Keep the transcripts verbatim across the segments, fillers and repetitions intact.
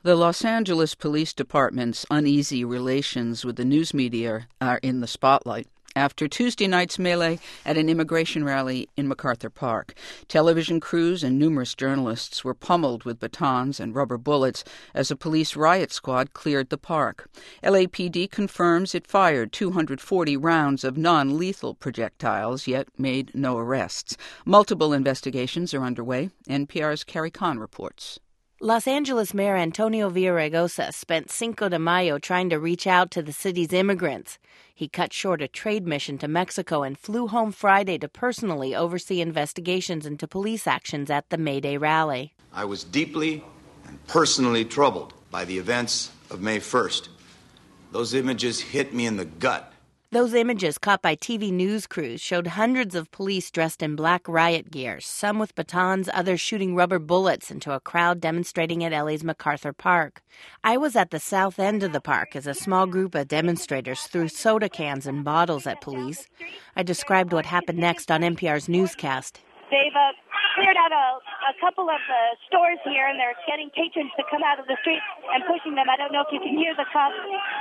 The Los Angeles Police Department's uneasy relations with the news media are in the spotlight after Tuesday night's melee at an immigration rally in MacArthur Park. Television crews and numerous journalists were pummeled with batons and rubber bullets as a police riot squad cleared the park. L A P D confirms it fired two hundred forty rounds of non-lethal projectiles, yet made no arrests. Multiple investigations are underway. N P R's Carrie Kahn reports. Los Angeles Mayor Antonio Villaraigosa spent Cinco de Mayo trying to reach out to the city's immigrants. He cut short a trade mission to Mexico and flew home Friday to personally oversee investigations into police actions at the May Day rally. I was deeply and personally troubled by the events of May first. Those images hit me in the gut. Those images caught by T V news crews showed hundreds of police dressed in black riot gear, some with batons, others shooting rubber bullets into a crowd demonstrating at L A's MacArthur Park. I was at the south end of the park as a small group of demonstrators threw soda cans and bottles at police. I described what happened next on N P R's newscast. They've uh, cleared out a, a couple of uh, stores here, and they're getting patrons to come out of the street and pushing them. I don't know if you can hear the cops.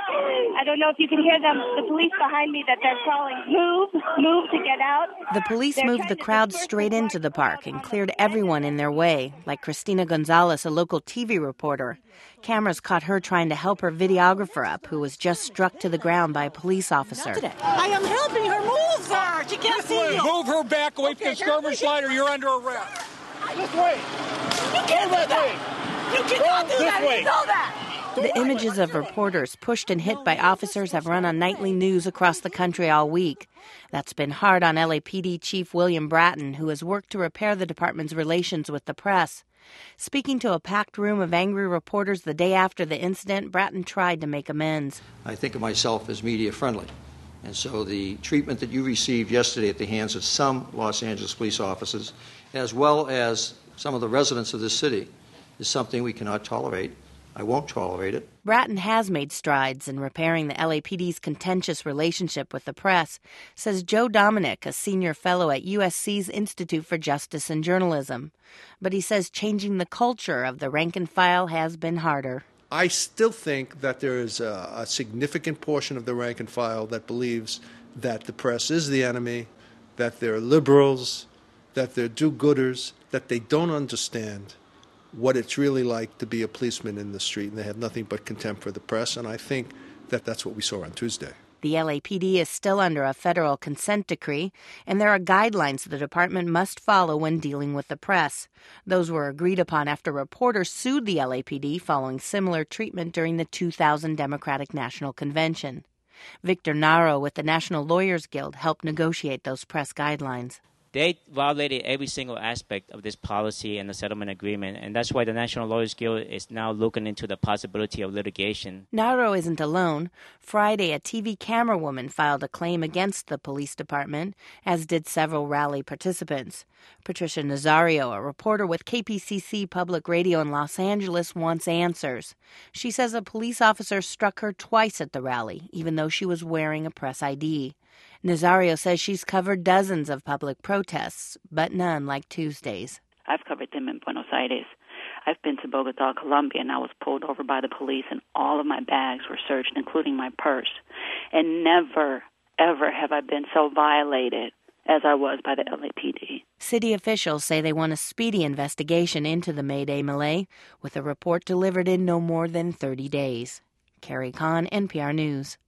I don't know if you can hear them, the police behind me, that they're calling, move, move to get out. The police They're moved the crowd straight into the park and cleared everyone in their way, like Christina Gonzalez, a local T V reporter. Cameras caught her trying to help her videographer up, who was just struck to the ground by a police officer. I am helping her. Move her. She can't see you. Move her back away from the skirmish line or you're under arrest. This way. You can't do that. You cannot do that. You know that. The images of reporters pushed and hit by officers have run on nightly news across the country all week. That's been hard on L A P D Chief William Bratton, who has worked to repair the department's relations with the press. Speaking to a packed room of angry reporters the day after the incident, Bratton tried to make amends. I think of myself as media friendly. And so the treatment that you received yesterday at the hands of some Los Angeles police officers, as well as some of the residents of this city, is something we cannot tolerate. I won't tolerate it. Bratton has made strides in repairing the L A P D's contentious relationship with the press, says Joe Dominic, a senior fellow at U S C's Institute for Justice and Journalism. But he says changing the culture of the rank and file has been harder. I still think that there is a, a significant portion of the rank and file that believes that the press is the enemy, that they're liberals, that they're do-gooders, that they don't understand what it's really like to be a policeman in the street, and they have nothing but contempt for the press, and I think that that's what we saw on Tuesday. The L A P D is still under a federal consent decree, and there are guidelines the department must follow when dealing with the press. Those were agreed upon after reporters sued the L A P D following similar treatment during the two thousand Democratic National Convention. Victor Naro with the National Lawyers Guild helped negotiate those press guidelines. They violated every single aspect of this policy and the settlement agreement, and that's why the National Lawyers Guild is now looking into the possibility of litigation. Naro isn't alone. Friday, a T V camerawoman filed a claim against the police department, as did several rally participants. Patricia Nazario, a reporter with K P C C Public Radio in Los Angeles, wants answers. She says a police officer struck her twice at the rally, even though she was wearing a press I D. Nazario says she's covered dozens of public protests, but none like Tuesday's. I've covered them in Buenos Aires. I've been to Bogota, Colombia, and I was pulled over by the police, and all of my bags were searched, including my purse. And never, ever have I been so violated as I was by the L A P D. City officials say they want a speedy investigation into the May Day melee, with a report delivered in no more than thirty days. Carrie Kahn, N P R News.